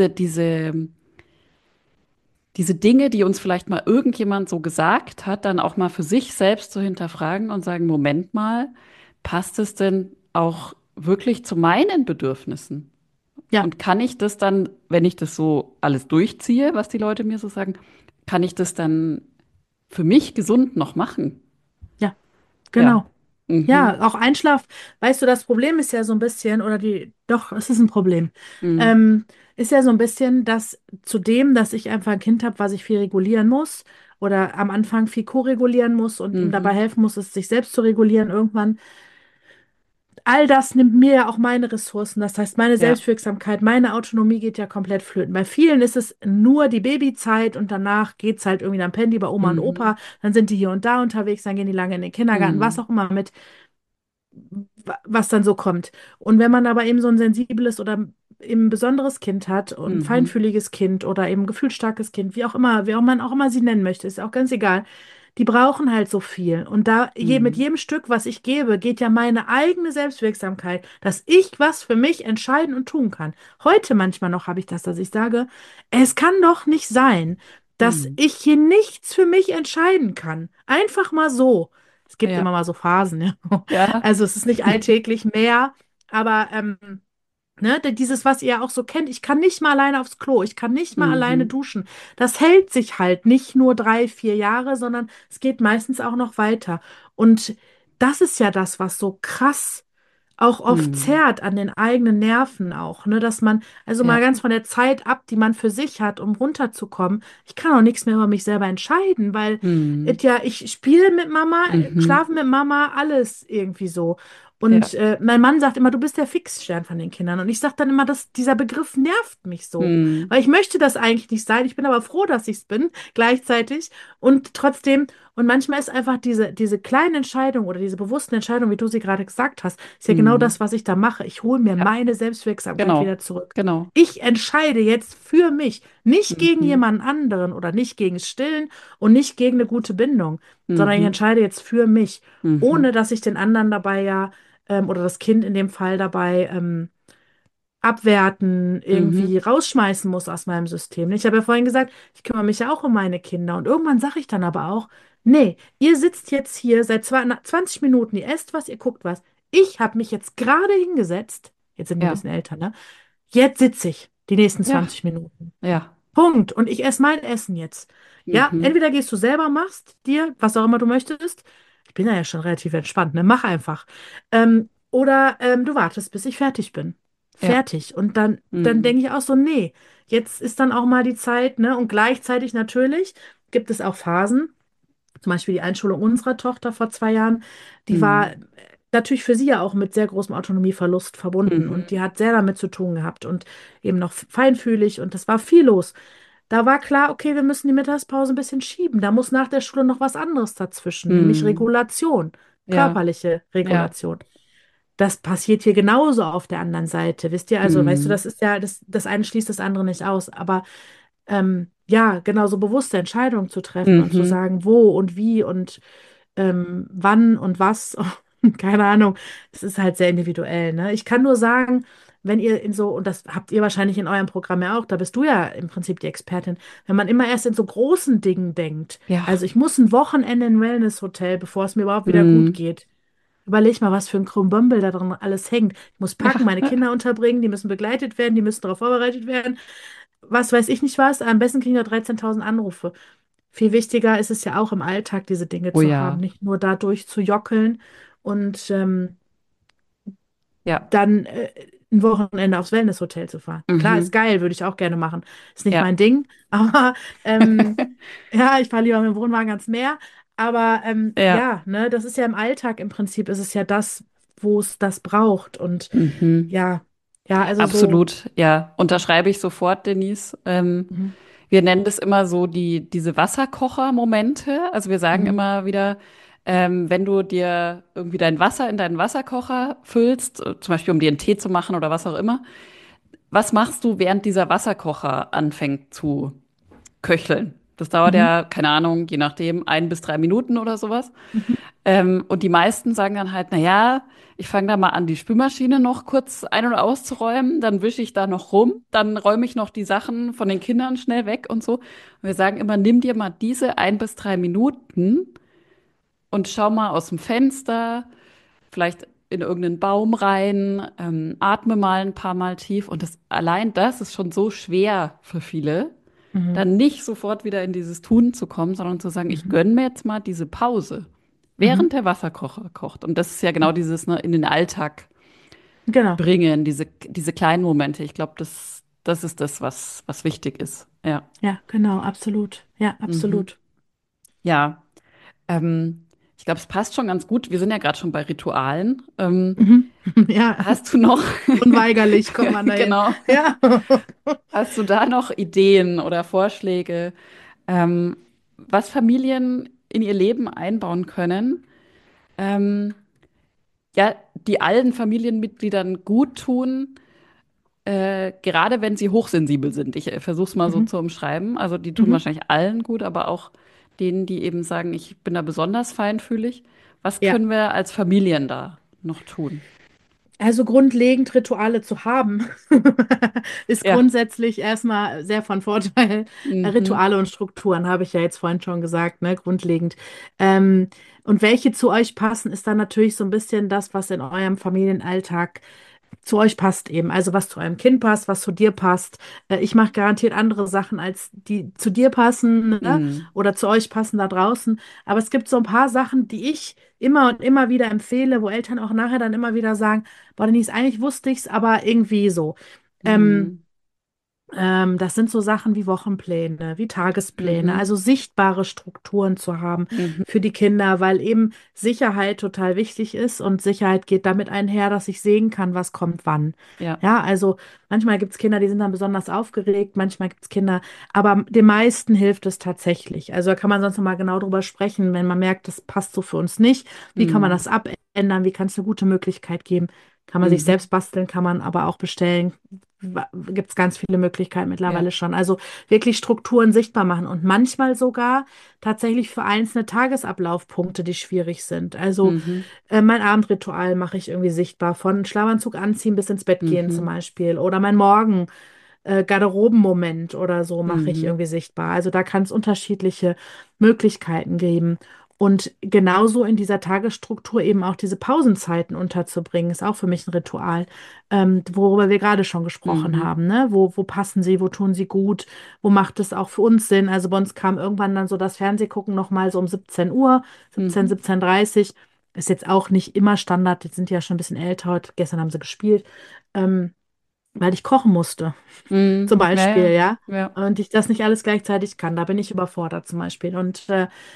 diese Dinge, die uns vielleicht mal irgendjemand so gesagt hat, dann auch mal für sich selbst zu hinterfragen und sagen, Moment mal, passt es denn auch wirklich zu meinen Bedürfnissen? ja, Und kann ich das dann, wenn ich das so alles durchziehe, was die Leute mir so sagen, kann ich das dann für mich gesund noch machen? ja, Ja. genau. Mhm. Ja, auch Einschlaf, weißt du, das Problem ist ja so ein bisschen, oder doch, es ist ein Problem, Mhm. ähm, ist ja so ein bisschen, dass zudem, dass ich einfach ein Kind habe, was ich viel regulieren muss oder am Anfang viel ko-regulieren muss und ihm dabei Mhm. helfen muss, es sich selbst zu regulieren irgendwann, all das nimmt mir ja auch meine Ressourcen. Das heißt, meine Ja. Selbstwirksamkeit, meine Autonomie geht ja komplett flöten. Bei vielen ist es nur die Babyzeit und danach geht es halt irgendwie dann pennen die bei Oma und Mhm. Opa, dann sind die hier und da unterwegs, dann gehen die lange in den Kindergarten, was Mhm. auch immer mit, was dann so kommt. Und wenn man aber eben so ein sensibles oder eben besonderes Kind hat und ein Mhm. feinfühliges Kind oder eben ein gefühlsstarkes Kind, wie auch immer man auch immer sie nennen möchte, ist auch ganz egal, die brauchen halt so viel. Und mit Mhm. jedem Stück, was ich gebe, geht ja meine eigene Selbstwirksamkeit, dass ich was für mich entscheiden und tun kann. Heute manchmal noch habe ich das, dass ich sage, es kann doch nicht sein, dass Mhm. ich hier nichts für mich entscheiden kann. Einfach mal so. Es gibt Ja. immer mal so Phasen, ja. Ja. Also es ist nicht alltäglich mehr, aber ne, dieses, was ihr auch so kennt, ich kann nicht mal alleine aufs Klo, ich kann nicht mal alleine Mhm. duschen. Das hält sich halt nicht nur 3, 4 Jahre, sondern es geht meistens auch noch weiter. Und das ist ja das, was so krass auch oft Mhm. zerrt an den eigenen Nerven auch, ne, dass man, also mal Ja. ganz von der Zeit ab, die man für sich hat, um runterzukommen, ich kann auch nichts mehr über mich selber entscheiden, weil Mhm. ich spiele mit Mama, Mhm. schlafe mit Mama, alles irgendwie so. Ja. Und mein Mann sagt immer, du bist der Fixstern von den Kindern. Und ich sage dann immer, dass dieser Begriff nervt mich so. Mhm. Weil ich möchte das eigentlich nicht sein. Ich bin aber froh, dass ich es bin, gleichzeitig. Und trotzdem, und manchmal ist einfach diese kleine Entscheidung oder diese bewussten Entscheidungen, wie du sie gerade gesagt hast, ist ja genau Mhm. das, was ich da mache. Ich hole mir Ja. meine Selbstwirksamkeit Genau. wieder zurück. Genau. Ich entscheide jetzt für mich, nicht gegen Mhm. jemanden anderen oder nicht gegen Stillen und nicht gegen eine gute Bindung, sondern ich Mhm. entscheide jetzt für mich, Mhm. ohne dass ich den anderen dabei ja oder das Kind in dem Fall dabei abwerten, Mhm. irgendwie rausschmeißen muss aus meinem System. Ich habe ja vorhin gesagt, ich kümmere mich ja auch um meine Kinder. Und irgendwann sage ich dann aber auch, nee, ihr sitzt jetzt hier seit 20 Minuten, ihr esst was, ihr guckt was. Ich habe mich jetzt gerade hingesetzt, jetzt sind die ein Ja. bisschen älter, ne? Jetzt sitze ich die nächsten Ja. 20 Minuten. Ja. Punkt. Und ich esse mein Essen jetzt. Ja, Mhm. entweder gehst du selber, machst dir, was auch immer du möchtest. Ich bin da ja schon relativ entspannt, ne? Mach einfach. Oder du wartest, bis ich fertig bin. Ja. Fertig. Und dann Mhm. denke ich auch so, nee, jetzt ist dann auch mal die Zeit, ne? Und gleichzeitig natürlich gibt es auch Phasen, zum Beispiel die Einschulung unserer Tochter vor 2 Jahren, die war Mhm. natürlich für sie ja auch mit sehr großem Autonomieverlust verbunden und Mhm. die hat sehr damit zu tun gehabt und eben noch feinfühlig und das war viel los. Da war klar, okay, wir müssen die Mittagspause ein bisschen schieben. Da muss nach der Schule noch was anderes dazwischen, nämlich Mhm. Regulation, Ja. körperliche Ja. Regulation. Das passiert hier genauso auf der anderen Seite, wisst ihr? Also, weißt du, Mhm. das ist ja, das eine schließt das andere nicht aus. Aber ja, genau so bewusste Entscheidungen zu treffen und zu Mhm. sagen, wo und wie und wann und was. Keine Ahnung. Es ist halt sehr individuell, ne? Ich kann nur sagen, wenn ihr in so, und das habt ihr wahrscheinlich in eurem Programm ja auch, da bist du ja im Prinzip die Expertin, wenn man immer erst in so großen Dingen denkt, Ja. also ich muss ein Wochenende in ein Wellness-Hotel, bevor es mir überhaupt wieder gut Mhm. geht. Überleg mal, was für ein Krumbümpel da drin alles hängt. Ich muss packen, Ja. meine Kinder unterbringen, die müssen begleitet werden, die müssen darauf vorbereitet werden. Was weiß ich nicht was, am besten kriegen wir 13.000 Anrufe. Viel wichtiger ist es ja auch im Alltag, diese Dinge Oh zu haben, ja. nicht nur dadurch zu jockeln und Ja. dann ein Wochenende aufs Wellnesshotel zu fahren. Klar, ist Mhm. geil, würde ich auch gerne machen. Ist nicht Ja. mein Ding, aber ja, ich fahre lieber mit dem Wohnwagen ans Meer. Aber Ja. ja, ne, das ist ja im Alltag im Prinzip, ist es ja das, wo es das braucht. Und Mhm. ja, ja, also so. Absolut, ja. Unterschreibe ich sofort, Denise. Mhm, Wir nennen das immer so diese Wasserkocher-Momente. Also wir sagen mhm, immer wieder, wenn du dir irgendwie dein Wasser in deinen Wasserkocher füllst, zum Beispiel um dir einen Tee zu machen oder was auch immer, was machst du, während dieser Wasserkocher anfängt zu köcheln? Das dauert mhm, ja, keine Ahnung, je nachdem, 1 bis 3 Minuten oder sowas. mhm, Und die meisten sagen dann halt, na ja, ich fange da mal an, die Spülmaschine noch kurz ein- und auszuräumen, dann wische ich da noch rum, dann räume ich noch die Sachen von den Kindern schnell weg und so. Und wir sagen immer, nimm dir mal diese 1 bis 3 Minuten und schau mal aus dem Fenster, vielleicht in irgendeinen Baum rein, atme mal ein paar Mal tief. Und allein das ist schon so schwer für viele, mhm, dann nicht sofort wieder in dieses Tun zu kommen, sondern zu sagen, ich mhm, gönne mir jetzt mal diese Pause, mhm, während der Wasserkocher kocht. Und das ist ja genau dieses, ne, in den Alltag genau. bringen, diese kleinen Momente. Ich glaube, das ist das, was wichtig ist. Ja. Ja, genau, absolut. Ja, Mhm. absolut. Ja. Ich glaube, es passt schon ganz gut. Wir sind ja gerade schon bei Ritualen. Mhm. Ja, Hast du noch, unweigerlich kommt man dahin. genau, Ja. hast du da noch Ideen oder Vorschläge, ähm, was Familien in ihr Leben einbauen können? Ähm, ja, die allen Familienmitgliedern gut tun, gerade wenn sie hochsensibel sind. Ich versuche es mal so Mhm. zu umschreiben. Also die tun Mhm. wahrscheinlich allen gut, aber auch denen, die eben sagen, ich bin da besonders feinfühlig. Was Ja. können wir als Familien da noch tun? Also grundlegend Rituale zu haben, ist Ja. grundsätzlich erstmal sehr von Vorteil. Mhm. Rituale und Strukturen habe ich ja jetzt vorhin schon gesagt, ne, grundlegend. Ähm, und welche zu euch passen, ist dann natürlich so ein bisschen das, was in eurem Familienalltag zu euch passt eben. Also was zu eurem Kind passt, was zu dir passt. Ich mache garantiert andere Sachen, als die zu dir passen, ne? Mhm. Oder zu euch passen da draußen. Aber es gibt so ein paar Sachen, die ich immer und immer wieder empfehle, wo Eltern auch nachher dann immer wieder sagen, boah, Denise, eigentlich wusste ich es, aber irgendwie so. Ähm, Mhm. Das sind so Sachen wie Wochenpläne, wie Tagespläne, Mhm. also sichtbare Strukturen zu haben Mhm. für die Kinder, weil eben Sicherheit total wichtig ist und Sicherheit geht damit einher, dass ich sehen kann, was kommt wann. Ja. Ja, also manchmal gibt es Kinder, die sind dann besonders aufgeregt, manchmal gibt es Kinder, aber den meisten hilft es tatsächlich. Also da kann man sonst noch mal genau drüber sprechen, wenn man merkt, das passt so für uns nicht. Wie kann man Mhm. das abändern? Wie kann es eine gute Möglichkeit geben? Kann man sich Mhm. selbst basteln, kann man aber auch bestellen, gibt es ganz viele Möglichkeiten Ja. mittlerweile schon. Also wirklich Strukturen sichtbar machen und manchmal sogar tatsächlich für einzelne Tagesablaufpunkte, die schwierig sind. Also Mhm. mein Abendritual mache ich irgendwie sichtbar, von Schlafanzug anziehen bis ins Bett gehen zum Mhm. Beispiel. Oder mein Morgen, Garderobenmoment oder so mache ich Mhm. irgendwie sichtbar. Also da kann es unterschiedliche Möglichkeiten geben. Und genauso in dieser Tagesstruktur eben auch diese Pausenzeiten unterzubringen, ist auch für mich ein Ritual, worüber wir gerade schon gesprochen Mhm. haben. Ne? Wo passen sie, wo tun sie gut, wo macht es auch für uns Sinn? Also bei uns kam irgendwann dann so das Fernsehgucken nochmal so um 17 Uhr, 17, Mhm. 17:30. Ist jetzt auch nicht immer Standard, jetzt sind die ja schon ein bisschen älter, heute, gestern haben sie gespielt, ähm, weil ich kochen musste zum Mhm. Ja, Beispiel, ja. ja. Ja. Und ich das nicht alles gleichzeitig kann. Da bin ich überfordert zum Beispiel. Und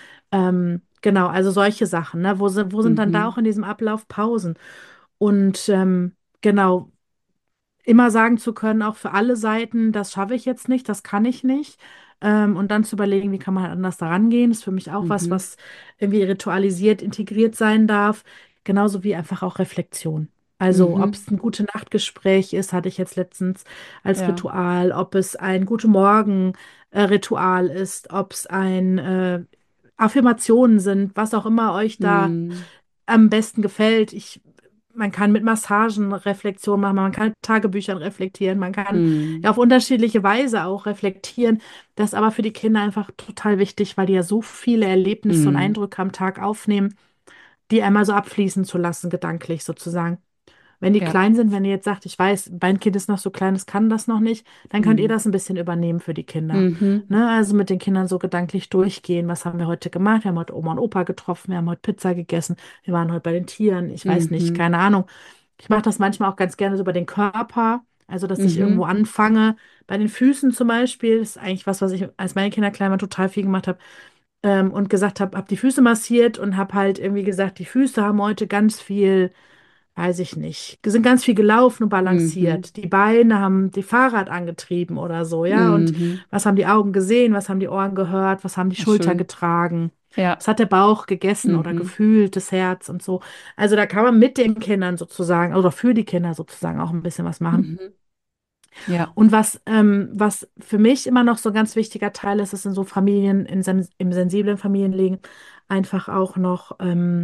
genau, also solche Sachen, ne? Wo sind dann da auch Mhm. in diesem Ablauf Pausen? Und genau, immer sagen zu können, auch für alle Seiten, das schaffe ich jetzt nicht, das kann ich nicht. Und dann zu überlegen, wie kann man halt anders daran gehen, ist für mich auch was, Mhm. was irgendwie ritualisiert, integriert sein darf. Genauso wie einfach auch Reflexion. Also, ob Mhm. es ein gute Nachtgespräch ist, hatte ich jetzt letztens als Ja. Ritual, ob es ein gute Morgen-Ritual ist, ob es ein Affirmationen sind, was auch immer euch da Mhm. am besten gefällt. Man kann mit Massagen Reflexion machen, man kann mit Tagebüchern reflektieren, man kann ja Mhm. auf unterschiedliche Weise auch reflektieren. Das ist aber für die Kinder einfach total wichtig, weil die ja so viele Erlebnisse und Mhm. Eindrücke am Tag aufnehmen, die einmal so abfließen zu lassen, gedanklich sozusagen. Wenn die Ja. klein sind, wenn ihr jetzt sagt, ich weiß, mein Kind ist noch so klein, es kann das noch nicht, dann könnt ihr Mhm. das ein bisschen übernehmen für die Kinder. Mhm. Ne? Also mit den Kindern so gedanklich durchgehen. Was haben wir heute gemacht? Wir haben heute Oma und Opa getroffen, wir haben heute Pizza gegessen, wir waren heute bei den Tieren, ich weiß nicht, Mhm. keine Ahnung. Ich mache das manchmal auch ganz gerne so über den Körper, also dass ich irgendwo Mhm. anfange. Bei den Füßen zum Beispiel, das ist eigentlich was ich, als meine Kinder klein waren, total viel gemacht habe. Und gesagt habe, die Füße massiert und habe halt irgendwie gesagt, die Füße haben heute ganz viel, weiß ich nicht, sind ganz viel gelaufen und Mhm. balanciert. Die Beine haben die Fahrrad angetrieben oder so, ja. Und Mhm. was haben die Augen gesehen, was haben die Ohren gehört, was haben die Ach, Schultern schön. getragen, Ja. was hat der Bauch gegessen oder Mhm. gefühlt, das Herz und so. Also da kann man mit den Kindern sozusagen, oder für die Kinder sozusagen auch ein bisschen was machen. Mhm. Ja. Und was für mich immer noch so ein ganz wichtiger Teil ist, ist in so Familien, im sensiblen Familienleben einfach auch noch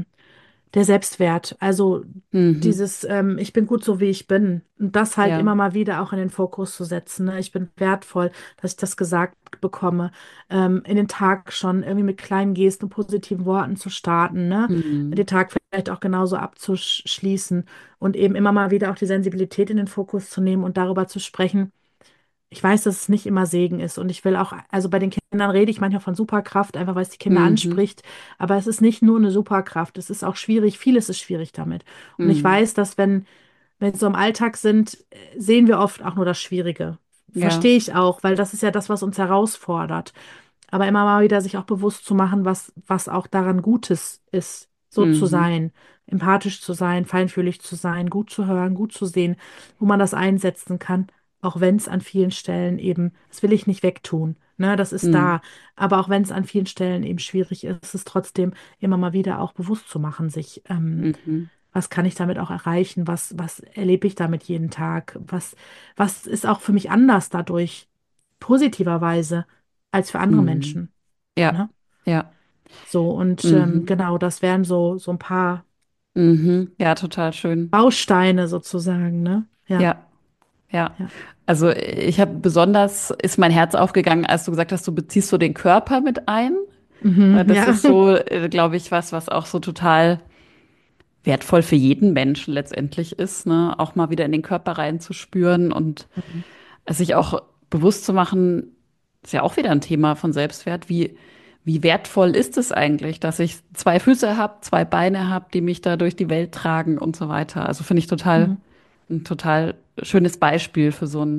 der Selbstwert. Also Mhm. dieses, ich bin gut so, wie ich bin. Und das halt Ja. immer mal wieder auch in den Fokus zu setzen. Ne? Ich bin wertvoll, dass ich das gesagt bekomme. In den Tag schon irgendwie mit kleinen Gesten und positiven Worten zu starten. Ne? Den Mhm. Tag vielleicht auch genauso abzuschließen und eben immer mal wieder auch die Sensibilität in den Fokus zu nehmen und darüber zu sprechen. Ich weiß, dass es nicht immer Segen ist und ich will auch, also bei den Kindern rede ich manchmal von Superkraft, einfach weil es die Kinder Mhm. anspricht, aber es ist nicht nur eine Superkraft, es ist auch schwierig, vieles ist schwierig damit. Und ich Mhm. weiß, dass wenn wir so im Alltag sind, sehen wir oft auch nur das Schwierige. Ja. Verstehe ich auch, weil das ist ja das, was uns herausfordert. Aber immer mal wieder sich auch bewusst zu machen, was auch daran Gutes ist, so zu Mhm. sein, empathisch zu sein, feinfühlig zu sein, gut zu hören, gut zu sehen, wo man das einsetzen kann, auch wenn es an vielen Stellen eben, das will ich nicht wegtun, ne, das ist Mhm. da, aber auch wenn es an vielen Stellen eben schwierig ist, ist es trotzdem immer mal wieder auch bewusst zu machen, sich, Mhm. was kann ich damit auch erreichen, was erlebe ich damit jeden Tag, was ist auch für mich anders dadurch, positiverweise, als für andere Mhm. Menschen, Ja. ne? Ja. So, und Mhm. genau, das wären so ein paar Mhm. Ja, total schön. Bausteine sozusagen, ne? Ja, Ja, ja. ja. Also ich habe besonders, ist mein Herz aufgegangen, als du gesagt hast, du beziehst so den Körper mit ein. Weil Mhm, das ja. ist so, glaube ich, was auch so total wertvoll für jeden Menschen letztendlich ist, ne? Auch mal wieder in den Körper reinzuspüren und Mhm. es sich auch bewusst zu machen, ist ja auch wieder ein Thema von Selbstwert. Wie wertvoll ist es eigentlich, dass ich zwei Füße habe, zwei Beine habe, die mich da durch die Welt tragen und so weiter. Also finde ich Mhm. ein total schönes Beispiel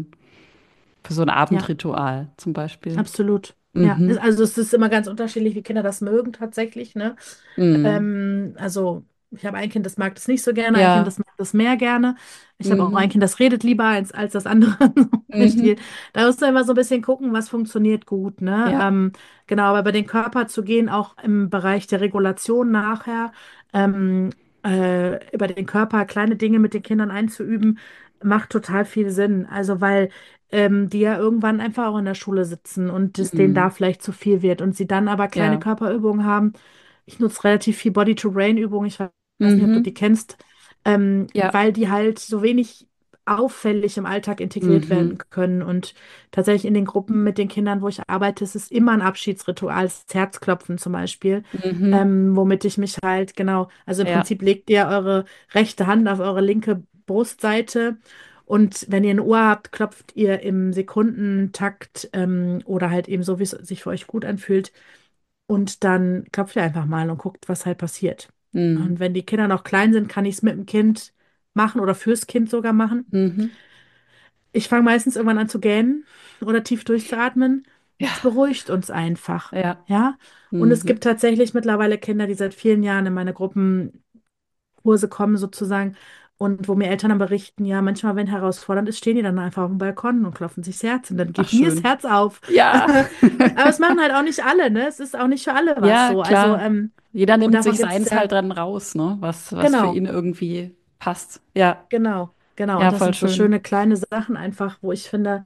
für so ein Ja. Abendritual zum Beispiel. Absolut. Ja, Mhm. also es ist immer ganz unterschiedlich, wie Kinder das mögen tatsächlich, ne? Mhm. Also ich habe ein Kind, das mag das nicht so gerne, ein Kind, Ja. das mag das mehr gerne. Ich habe auch ein Mhm. Kind, das redet lieber als das andere. Mhm. Da musst du immer so ein bisschen gucken, was funktioniert gut, ne? Ja. Genau, aber bei den Körper zu gehen, auch im Bereich der Regulation nachher, ähm, über den Körper kleine Dinge mit den Kindern einzuüben, macht total viel Sinn. Also weil die ja irgendwann einfach auch in der Schule sitzen und es denen da Mhm. vielleicht zu viel wird und sie dann aber kleine Ja. Körperübungen haben. Ich nutze relativ viel Body-to-Brain-Übungen, ich weiß nicht, ob du die Mhm. kennst, Ja. weil die halt so wenig auffällig im Alltag integriert werden Mhm. können. Und tatsächlich in den Gruppen mit den Kindern, wo ich arbeite, ist es immer ein Abschiedsritual, das Herzklopfen zum Beispiel, Mhm. womit ich mich halt, genau, also im Ja. Prinzip legt ihr eure rechte Hand auf eure linke Brustseite und wenn ihr eine Uhr habt, klopft ihr im Sekundentakt oder halt eben so, wie es sich für euch gut anfühlt. Und dann klopft ihr einfach mal und guckt, was halt passiert. Mhm. Und wenn die Kinder noch klein sind, kann ich es mit dem Kind machen oder fürs Kind sogar machen. Mhm. Ich fange meistens irgendwann an zu gähnen oder tief durchzuatmen. Ja. Es beruhigt uns einfach. Ja. Ja. Und es gibt Mhm. tatsächlich mittlerweile Kinder, die seit vielen Jahren in meine Gruppenkurse kommen sozusagen und wo mir Eltern dann berichten, ja, manchmal, wenn herausfordernd ist, stehen die dann einfach auf dem Balkon und klopfen sich das Herz und dann Ach, geht mir das schön. Herz auf. Ja. Aber es machen halt auch nicht alle, ne? Es ist auch nicht für alle was Ja, so. Also, klar. Jeder und nimmt davon sich gibt es seins ja, halt dann raus, ne? Was für genau, ihn irgendwie passt. Ja. genau, genau. Und Ja, das voll sind so schön. schöne kleine Sachen einfach, wo ich finde,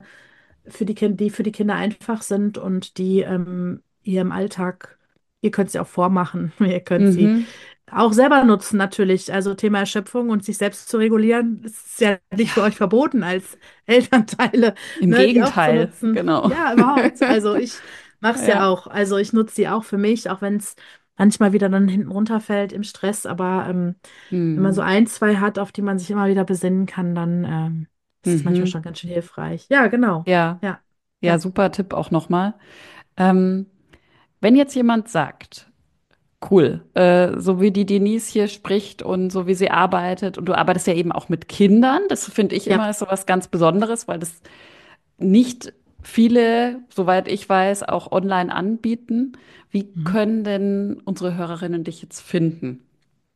die für die Kinder einfach sind und die ihr im Alltag, ihr könnt sie auch vormachen, ihr könnt sie Mhm. auch selber nutzen natürlich. Also Thema Erschöpfung und sich selbst zu regulieren, ist ja nicht für Ja, euch verboten als Elternteile, im ne, die auch zu Gegenteil, nutzen. genau. Ja, überhaupt. Also ich mache es ja Ja. auch. Also ich nutze sie auch für mich, auch wenn es manchmal wieder dann hinten runterfällt im Stress. Aber wenn man so Mhm. ein, zwei hat, auf die man sich immer wieder besinnen kann, dann ist es manchmal Mhm. schon ganz schön hilfreich. Ja, genau. Ja. Ja, Ja, ja, super Tipp auch nochmal. Ähm, wenn jetzt jemand sagt, cool, so wie die Denise hier spricht und so wie sie arbeitet, und du arbeitest ja eben auch mit Kindern, das finde ich ja. immer so was ganz Besonderes, weil das nicht viele, soweit ich weiß, auch online anbieten. Wie Mhm. können denn unsere Hörerinnen dich jetzt finden?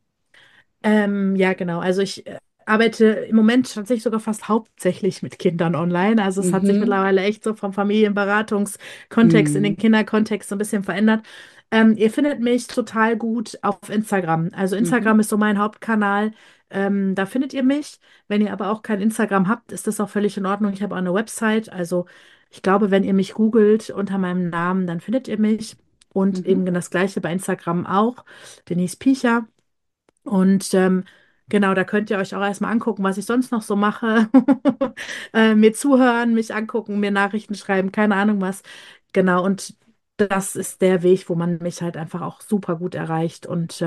Ja, genau. Also ich arbeite im Moment tatsächlich sogar fast hauptsächlich mit Kindern online. Also es hat sich Mhm. mittlerweile echt so vom Familienberatungskontext in den Mhm. Kinderkontext so ein bisschen verändert. Ihr findet mich total gut auf Instagram. Also Instagram Mhm. ist so mein Hauptkanal. Da findet ihr mich. Wenn ihr aber auch kein Instagram habt, ist das auch völlig in Ordnung. Ich habe auch eine Website. Also ich glaube, wenn ihr mich googelt unter meinem Namen, dann findet ihr mich. Und eben Mhm. das Gleiche bei Instagram auch. Denise Piecher. Und genau, da könnt ihr euch auch erstmal angucken, was ich sonst noch so mache. Mir zuhören, mich angucken, mir Nachrichten schreiben, keine Ahnung was. Genau, und das ist der Weg, wo man mich halt einfach auch super gut erreicht. Und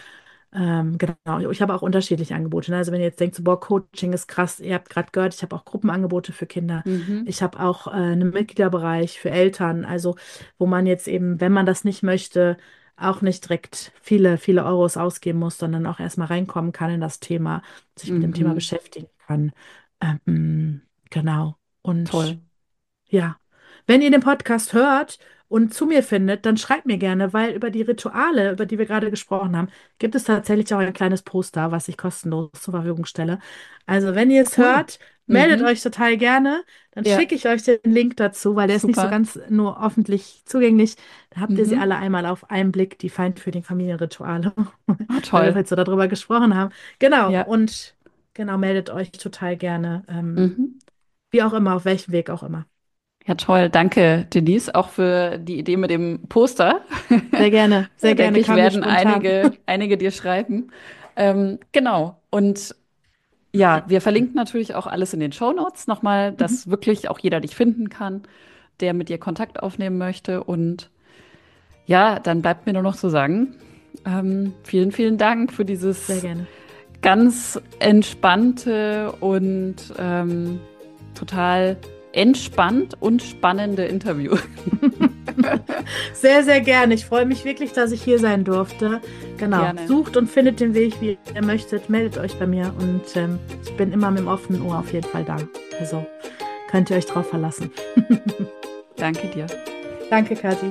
genau, ich habe auch unterschiedliche Angebote. Ne? Also wenn ihr jetzt denkt, so, boah, Coaching ist krass, ihr habt gerade gehört, ich habe auch Gruppenangebote für Kinder. Mhm. Ich habe auch einen Mitgliederbereich für Eltern, also wo man jetzt eben, wenn man das nicht möchte, auch nicht direkt viele Euros ausgeben muss, sondern auch erstmal reinkommen kann in das Thema, sich mit dem Thema Mhm. beschäftigen kann. Genau. Und Toll. ja, wenn ihr den Podcast hört und zu mir findet, dann schreibt mir gerne, weil über die Rituale, über die wir gerade gesprochen haben, gibt es tatsächlich auch ein kleines Poster, was ich kostenlos zur Verfügung stelle. Also, wenn ihr es Cool. hört, meldet Mhm. euch total gerne. Dann Ja, schicke ich euch den Link dazu, weil der ist nicht so super. ganz nur öffentlich zugänglich. Da habt ihr sie Mhm. alle einmal auf einen Blick, die feinfühligen Familienrituale, Ah, weil wir toll. heute so darüber gesprochen haben. Genau, Ja. und genau, meldet euch total gerne, Mhm. wie auch immer, auf welchem Weg auch immer. Ja, toll. Danke, Denise, auch für die Idee mit dem Poster. Sehr gerne, sehr Denke gerne. ich, Kam mir werden spontan. einige dir schreiben. Genau. Und ja, wir verlinken natürlich auch alles in den Shownotes nochmal, Mhm. dass wirklich auch jeder dich finden kann, der mit dir Kontakt aufnehmen möchte. Und ja, dann bleibt mir nur noch zu sagen, vielen, vielen Dank für Sehr dieses gerne. ganz entspannte und total entspannt und spannende Interview. Sehr, sehr gerne. Ich freue mich wirklich, dass ich hier sein durfte. Genau. Gerne. Sucht und findet den Weg, wie ihr möchtet. Meldet euch bei mir und ich bin immer mit dem offenen Ohr auf jeden Fall da. Also könnt ihr euch drauf verlassen. Danke dir. Danke, Kathi.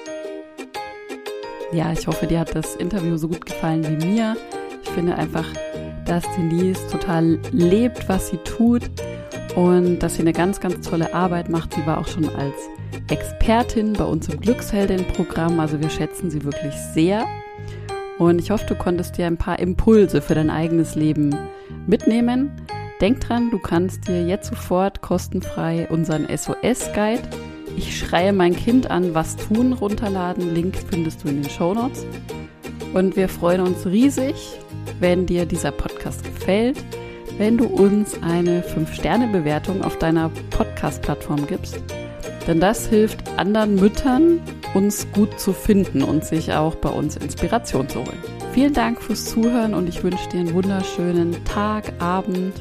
Ja, ich hoffe, dir hat das Interview so gut gefallen wie mir. Ich finde einfach, dass Denise total lebt, was sie tut und dass sie eine ganz, ganz tolle Arbeit macht. Sie war auch schon als Expertin bei uns im Glücksheldin-Programm, also wir schätzen sie wirklich sehr. Und ich hoffe, du konntest dir ein paar Impulse für dein eigenes Leben mitnehmen. Denk dran, du kannst dir jetzt sofort kostenfrei unseren SOS-Guide Ich schreie mein Kind an, was tun, runterladen. Link findest du in den Shownotes. Und wir freuen uns riesig, wenn dir dieser Podcast gefällt, wenn du uns eine 5-Sterne-Bewertung auf deiner Podcast-Plattform gibst. Denn das hilft anderen Müttern, uns gut zu finden und sich auch bei uns Inspiration zu holen. Vielen Dank fürs Zuhören und ich wünsche dir einen wunderschönen Tag, Abend,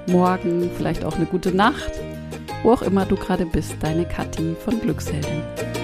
Morgen, vielleicht auch eine gute Nacht. Wo auch immer du gerade bist, deine Kathi von Glücksheldin.